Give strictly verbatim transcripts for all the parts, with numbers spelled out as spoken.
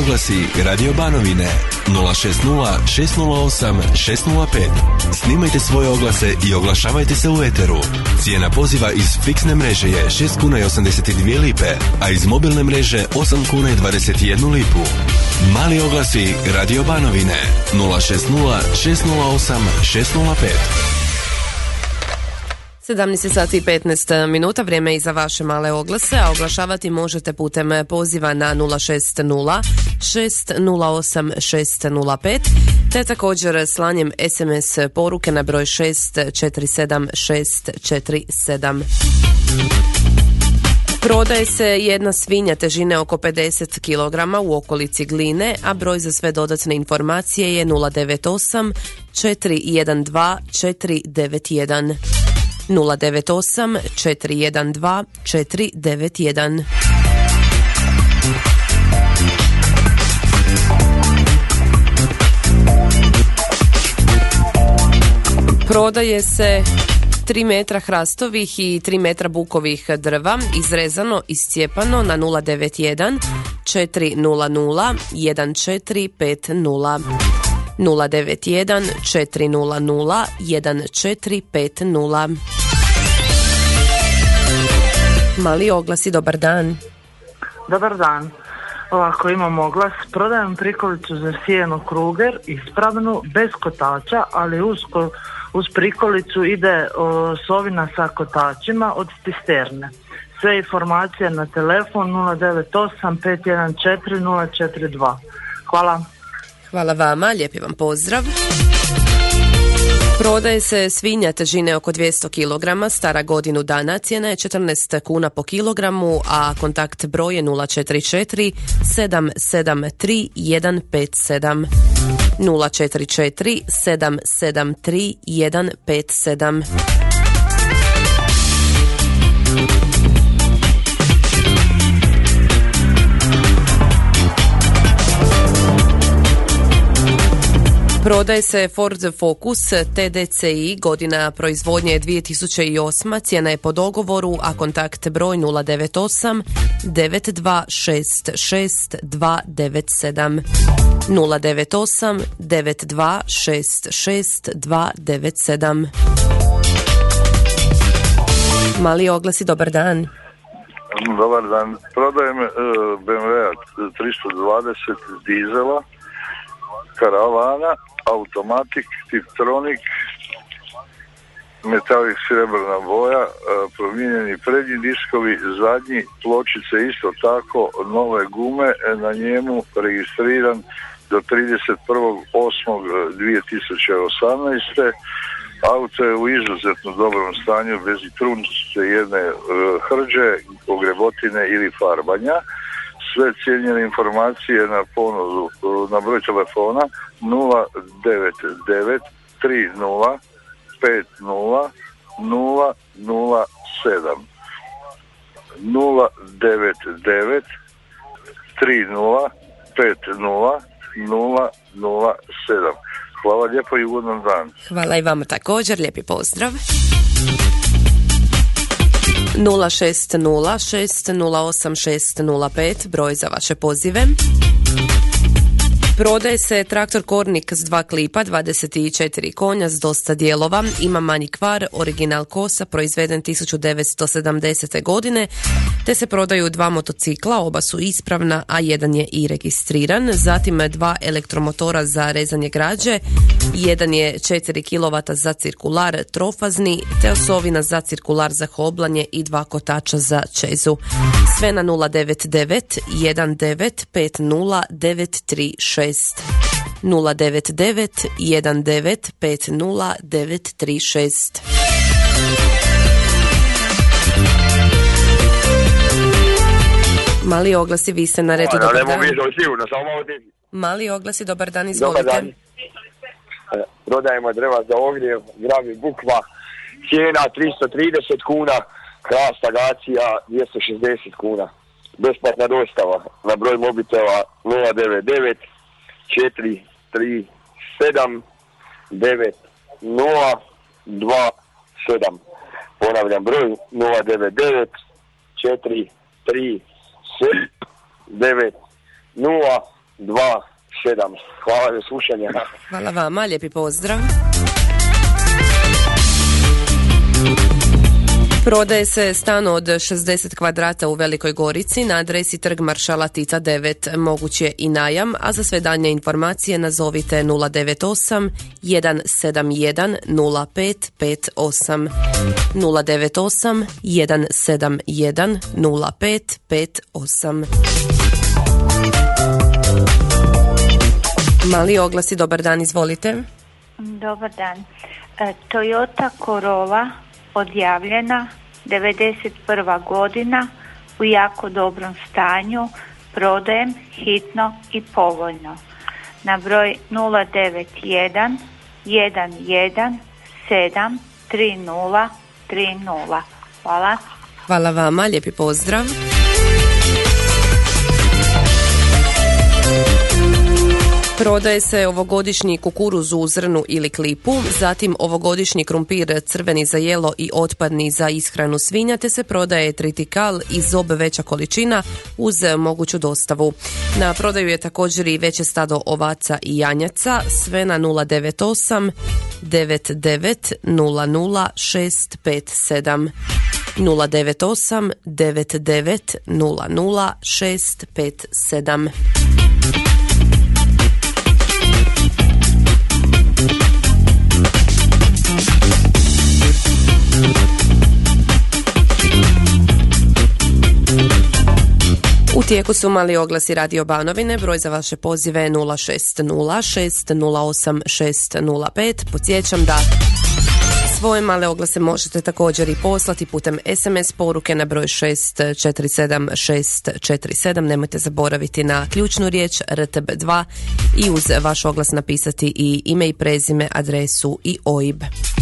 oglasi Radio Banovine nula šest nula šest nula osam šest nula pet. Snimajte svoje oglase i oglašavajte se u eteru. Cijena poziva iz fiksne mreže je šest kuna i osamdeset dvije lipe, a iz mobilne mreže osam kuna i dvadeset jednu lipu. Mali oglasi Radio Banovine nula šest nula šest nula osam šest nula pet. sedamnaest sati i petnaest minuta, vrijeme i za vaše male oglase, a oglašavati možete putem poziva na nula šest nula šest nula osam šest nula pet, te također slanjem es em es poruke na broj šest četiri sedam šest četiri sedam. Prodaje se jedna svinja težine oko pedeset kilograma u okolici Gline, a broj za sve dodatne informacije je nula devet osam četiri jedan dva četiri devet jedan. nula devet osam četiri jedan dva četiri devet jedan. Prodaje se tri metra hrastovih i tri metra bukovih drva, izrezano, iscijepano na nula devet jedan četiri nula nula jedan četiri pet nula. nula devet jedan četiri nula nula jedan četiri pet nula. Mali oglasi, dobar dan. Dobar dan. Ovako, imam oglas. Prodajem prikolicu za sijeno Kruger, ispravnu, bez kotača, ali uz, uz prikolicu ide o, sovina sa kotačima od cisterne. Sve informacije na telefon nula devet osam pet jedan četiri nula četiri dva. Hvala. Hvala vama, lijepi vam pozdrav. Prodaje se svinja težine oko dvjesto kilograma, stara godinu dana, cijena je četrnaest kuna po kilogramu, a kontakt broj je nula četiri četiri sedam sedam tri jedan pet sedam. nula četiri četiri sedam sedam tri jedan pet sedam. Prodaje se Ford Focus T D C I, godina proizvodnje je dvije tisuće osma, cijena je po dogovoru, a kontakt broj nula devet osam devet dva šest šest dva devet sedam. nula devet osam devet dva šest šest dva devet sedam. Mali oglasi, dobar dan. Dobar dan. Prodajem uh, B M W tristo dvadeset dizela, karavana, automatik, tiptronik, metalik srebrna boja, promijenjeni prednji diskovi, zadnji, pločice isto tako, nove gume, na njemu registriran do trideset prvog osmog dvije tisuće osamnaeste. Auto je u izuzetno dobrom stanju, bez i trunčice jedne hrđe, ogrebotine ili farbanja. Sve cijenjene informacije na ponudu, na broj telefona nula devet devet tri nula pet nula nula nula sedam. nula devet devet tri nula pet nula nula nula sedam. Hvala lijepo i ugodan dan. Hvala i vama također, lijepi pozdrav. nula šest nula šest nula osam šest nula pet, broj za vaše pozive. Prodaje se traktor Kornik s dva klipa, dvadeset četiri konja s dosta dijelova, ima manji kvar, original kosa, proizveden tisuću devetsto sedamdesete godine, te se prodaju dva motocikla, oba su ispravna, a jedan je i registriran, zatim dva elektromotora za rezanje građe, jedan je četiri kilovata za cirkular trofazni, te osovina za cirkular za hoblanje i dva kotača za čezu. Sve na nula devet devet jedan devet pet nula devet tri šest. nula devet devet jedan devet pet nula devet tri šest. Mali oglasi, vi ste na redu, dobar dan. Mali oglasi, dobar dan, izvolite. Dobar dan. Prodajemo drva za ogrjev, gravi bukva, cijena tristo trideset kuna, hrast agacija dvjesto šezdeset kuna. Besplatna dostava na broj mobitela nula devet devet četiri tri sedam devet nula dva sedam. Ponavljam broj nula devet devet četiri tri sedam devet nula dva sedam. Hvala za slušanje. Hvala vama, lijepi pozdrav. Prodaje se stan od šezdeset kvadrata u Velikoj Gorici na adresi Trg maršala Tita devet. Moguć je i najam, a za sve daljnje informacije nazovite nula devet osam jedan sedam jedan nula pet pet osam. nula devet osam jedan sedam jedan nula pet pet osam. Mali oglasi, dobar dan, izvolite. Dobar dan. E, Toyota Corolla odjavljena, devedeset prva godina, u jako dobrom stanju, prodajem hitno i povoljno. Na broj nula devet jedan jedan jedan sedam tri nula tri nula. Hvala. Hvala vama, lijepi pozdrav. Prodaje se ovogodišnji kukuruz u zrnu ili klipu, zatim ovogodišnji krumpir crveni za jelo i otpadni za ishranu svinja, te se prodaje tritikal i zob veća količina uz moguću dostavu. Na prodaju je također i veće stado ovaca i janjaca, sve na nula devet osam devet devet nula nula šest pet sedam. nula devet osam devet devet nula nula šest pet sedam. U tijeku su mali oglasi Radio Banovine, broj za vaše pozive je nula šest nula šest nula osam šest nula pet. Podsjećam da svoje male oglase možete također i poslati putem es em es poruke na broj šest četiri sedam šest četiri sedam. Nemojte zaboraviti na ključnu riječ er te be dva i uz vaš oglas napisati i ime i prezime, adresu i o i be.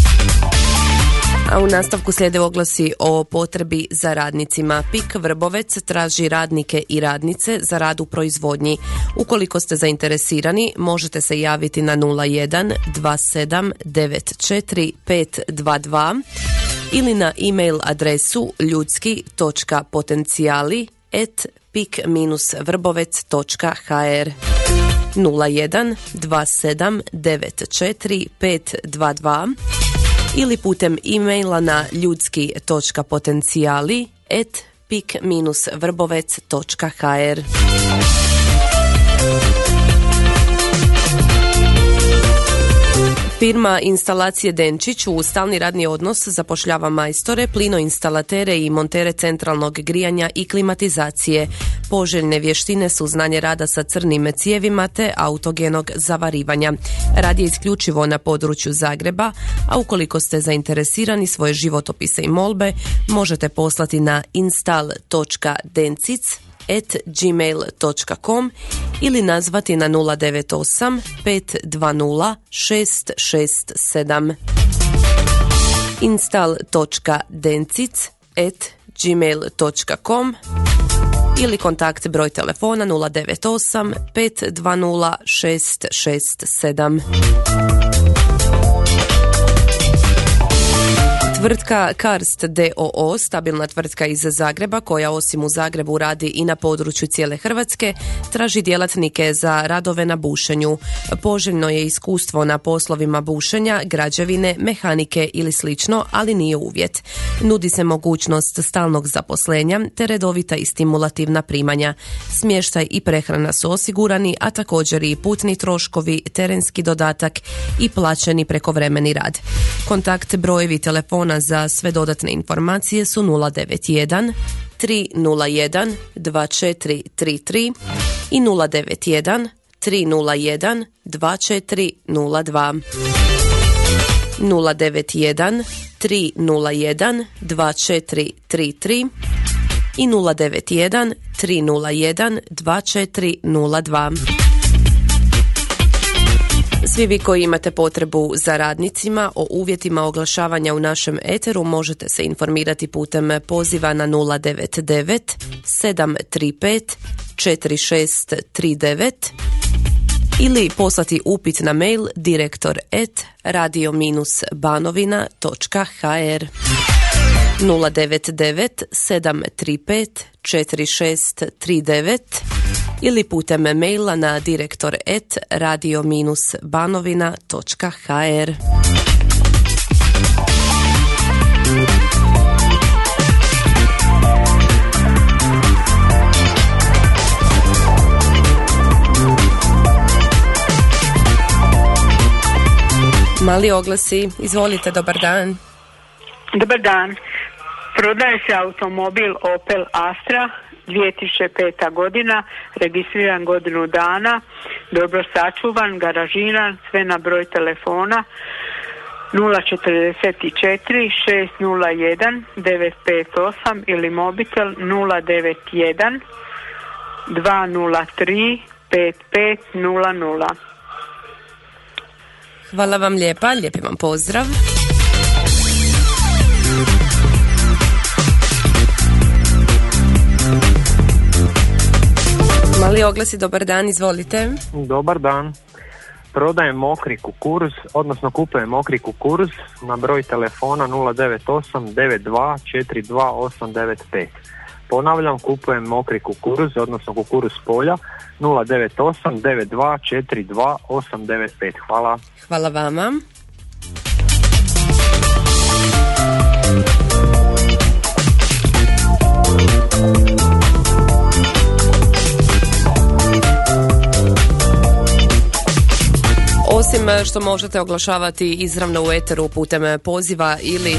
A u nastavku slijede oglasi o potrebi za radnicima. Pik Vrbovec traži radnike i radnice za rad u proizvodnji. Ukoliko ste zainteresirani, možete se javiti na nula jedan dva sedam devet četiri pet dva dva ili na e-mail adresu ljudski točka potencijali at pik vrbovec točka ha er. nula jedan dva sedam devet četiri pet dva dva ili putem e-maila na ljudski točka potencijali at pik vrbovec točka ha er. Firma instalacije Denčić u stalni radni odnos zapošljava majstore, plinoinstalatere i montere centralnog grijanja i klimatizacije. Poželjne vještine su znanje rada sa crnim cijevima te autogenog zavarivanja. Rad je isključivo na području Zagreba, a ukoliko ste zainteresirani, svoje životopise i molbe možete poslati na install točka dencic at gmail točka com ili nazvati na nula devet osam pet dva nula šest šest sedam. install točka dencic at gmail točka com ili kontakt broj telefona nula devet osam pet dva nula šest šest sedam. Tvrtka Karst d o o, stabilna tvrtka iz Zagreba koja osim u Zagrebu radi i na području cijele Hrvatske, traži djelatnike za radove na bušenju. Poželjno je iskustvo na poslovima bušenja, građevine, mehanike ili slično, ali nije uvjet. Nudi se mogućnost stalnog zaposlenja te redovita i stimulativna primanja. Smještaj i prehrana su osigurani, a također i putni troškovi, terenski dodatak i plaćeni prekovremeni rad. Kontakt brojevi telefona za sve dodatne informacije su nula devet jedan tri nula jedan dva četiri tri tri i nula devet jedan tri nula jedan dva četiri nula dva. nula devet jedan tri nula jedan dva četiri tri tri i nula devet jedan tri nula jedan dva četiri nula dva. Svi vi koji imate potrebu za radnicima o uvjetima oglašavanja u našem eteru možete se informirati putem poziva na nula devet devet sedam tri pet četiri šest tri devet ili poslati upit na mail direktor at radio banovina točka ha er. nula devet devet sedam tri pet četiri šest tri devet ili putem maila na direktor at radio banovina točka h r. Mali oglasi, izvolite, dobar dan. Dobar dan. Prodaje se automobil Opel Astra, dvije tisuće peta godina, registriran godinu dana, dobro sačuvan, garažiran, sve na broj telefona nula četrdeset četiri šest nula jedan devet pet osam ili mobitel nula devet jedan dva nula tri pet pet nula nula. Hvala vam lijepa, lijepi vam pozdrav. Mali oglasi, dobar dan, izvolite. Dobar dan. Prodajem mokri kukuruz, odnosno kupujem mokri kukuruz na broj telefona nula devet osam devet dva četiri dva osam devet pet. Ponavljam, kupujem mokri kukuruz, odnosno kukuruz polja nula devet osam devet dva četiri dva osam devet pet. Hvala. Hvala vama. Osim što možete oglašavati izravno u eteru putem poziva ili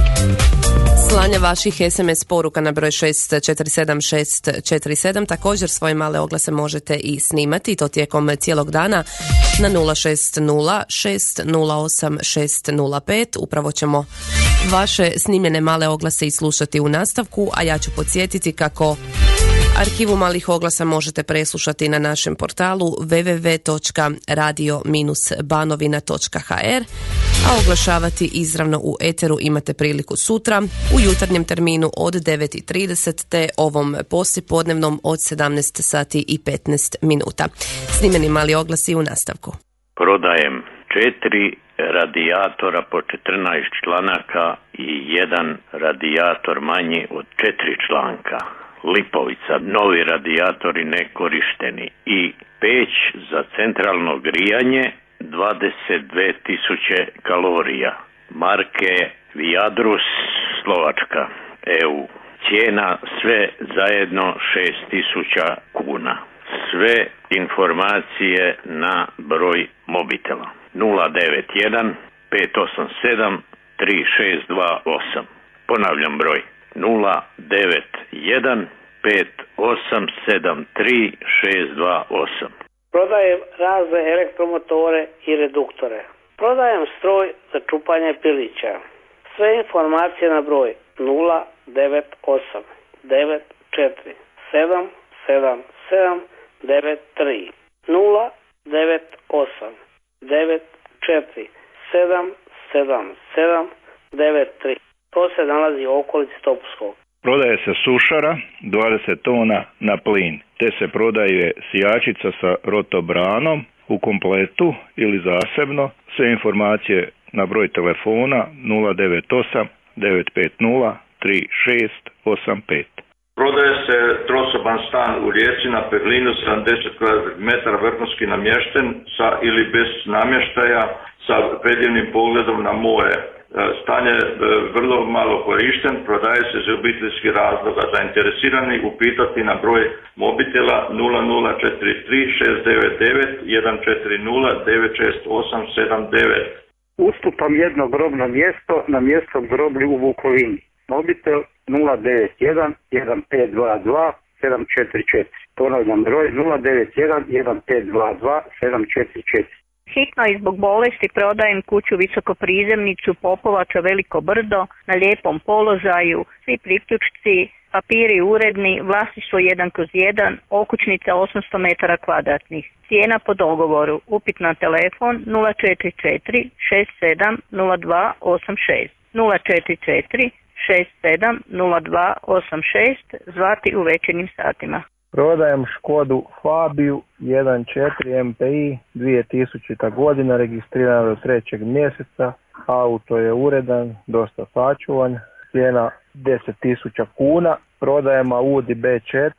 slanja vaših es em es poruka na broj šest četiri sedam šest četiri sedam, također svoje male oglase možete i snimati, to tijekom cijelog dana na nula šest nula šest nula osam šest nula pet. Upravo ćemo vaše snimljene male oglase i slušati u nastavku, a ja ću podsjetiti kako arhivu malih oglasa možete preslušati na našem portalu w w w točka radio banovina točka h r, a oglašavati izravno u eteru imate priliku sutra u jutarnjem terminu od devet i trideset te ovom poslijepodnevnom od sedamnaest sati i petnaest minuta. Snimeni mali oglasi u nastavku. Prodajem četiri radijatora po četrnaest članaka i jedan radijator manji od četiri članka. Lipovica, novi radijatori nekorišteni i peć za centralno grijanje dvadeset dvije tisuće kalorija. Marke Viadrus, Slovačka, E U. Cijena sve zajedno šest tisuća kuna. Sve informacije na broj mobitela nula devet jedan pet osam sedam tri šest dva osam. Ponavljam broj nula devet jedan pet osam sedam tri šest dva osam. Prodajem razne elektromotore i reduktore. Prodajem stroj za čupanje pilića. Sve informacije na broj nula devet osam devet četiri sedam sedam sedam devet tri nula devet osam devet četiri sedam sedam sedam devet tri. To se nalazi u okolici Topuskog. Prodaje se sušara dvadeset tona na plin, te se prodaje sijačica sa rotobranom u kompletu ili zasebno. Sve informacije na broj telefona nula devet osam devet pet nula tri šest osam pet. Prodaje se trosoban stan u Rijeci na Perlinu, sedamdeset kvadratnih metara, vrhunski namješten sa ili bez namještaja sa predivnim pogledom na more. Stan je vrlo malo korišten, prodaje se iz obiteljskih razloga. Zainteresirani upitati na broj mobitela nula nula četiri tri šest devet devet jedan četiri nula devet šest osam sedam devet. Ustupam jedno grobno mjesto na mjesto groblju u Vukovini. Mobitel nula devet jedan jedan pet dva dva sedam četiri četiri. Ponavljam broj nula devet jedan jedan pet dva dva sedam četiri četiri. Hitno i zbog bolesti prodajem kuću visokoprizemnicu Popovača Veliko Brdo na lijepom položaju, svi priključci, papiri uredni, vlasništvo jedan kroz jedan, okućnica osamsto metara kvadratnih. Cijena po dogovoru, upit na telefon nula četiri četiri šest sedam nula dva osam šest nula četiri četiri šest sedam nula dva osam šest, zvati u večernjim satima. Prodajem Škodu Fabiju jedan četiri M P I dvije tisućita godina, registrirana do trećeg mjeseca. Auto je uredan, dosta sačuvan, cijena deset tisuća kuna. Prodajem Audi B četiri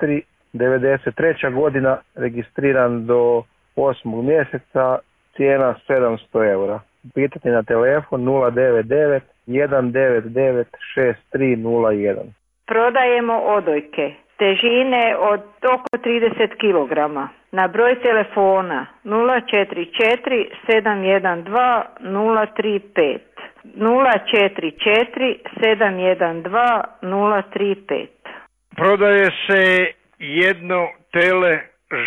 devedeset treća godina, registriran do osmog mjeseca, cijena sedamsto eura. Pitati na telefon nula devet devet jedan devet devet šest tri nula jedan. Prodajemo odojke težine od oko trideset kilograma na broj telefona nula četiri četiri sedam jedan dva nula tri pet. nula četiri četiri sedam jedan dva nula tri pet. Prodaje se jedno tele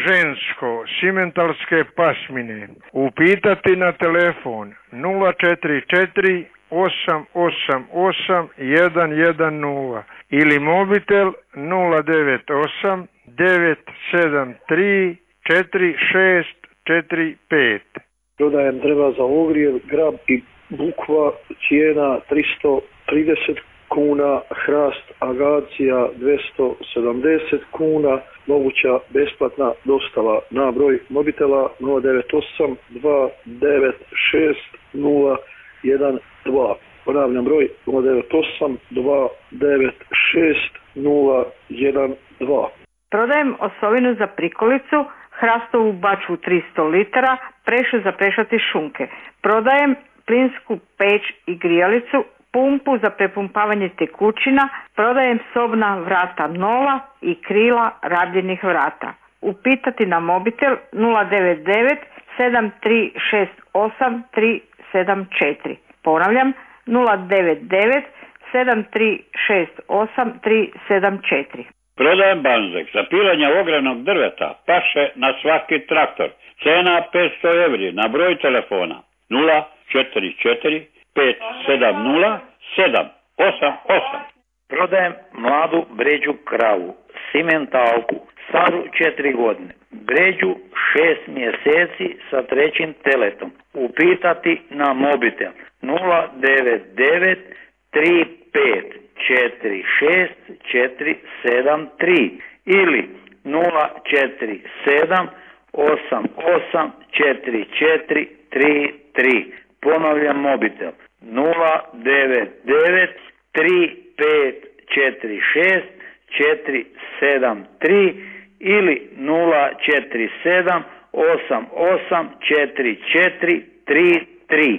žensko simentalske pasmine. Upitati na telefon nula četiri četiri osam osam osam jedan jedan nula ili mobitel nula devet osam devet sedam tri četiri šest četiri pet. Prodajem drva za ogrjev, grab i bukva, cijena tristo trideset kuna, hrast agacija dvjesto sedamdeset kuna, moguća besplatna dostava na broj mobitela nula devet osam dva devet šest nula jedan dva. Ponavljam broj nula devet osam dva devet šest nula jedan dva. Prodajem osovinu za prikolicu, hrastovu bačvu tristo litara, prešu za prešati šunke. Prodajem plinsku peć i grijalicu, pumpu za prepumpavanje tekućina, prodajem sobna vrata nova i krila rabljenih vrata. Upitati na mobitel nula devet devet sedam tri šest osam tri sedam četiri. Ponavljam nula devet devet sedam tri šest osam tri sedam četiri. Prodajem banzek za pilanje ogrevnog drveta, paše na svaki traktor. Cena petsto evri na broj telefona nula četiri četiri pet sedam nula sedam osam osam. Prodajem mladu bređu kravu, simentalku, staru četiri godine. Bređu šest mjeseci sa trećim teletom. Upitati na mobitel nula devet devet tri pet četiri šest četiri sedam tri ili nula četiri sedam osam osam četiri četiri tri tri. Ponavljam mobitel nula devet devet tri pet četiri šest četiri sedam tri ili nula četiri sedam osam osam četiri četiri tri tri.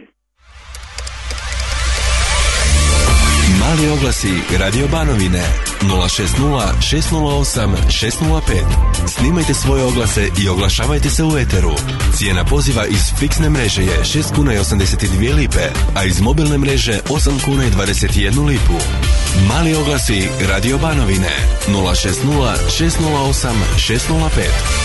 Mali oglasi Radio Banovine nula šest nula šest nula osam šest nula pet. Snimajte svoje oglase i oglašavajte se u eteru. Cijena poziva iz fiksne mreže je šest kuna i osamdeset dvije lipe, a iz mobilne mreže osam kuna i dvadeset jednu lipu. Mali oglasi Radio Banovine nula šest nula šest nula osam šest nula pet.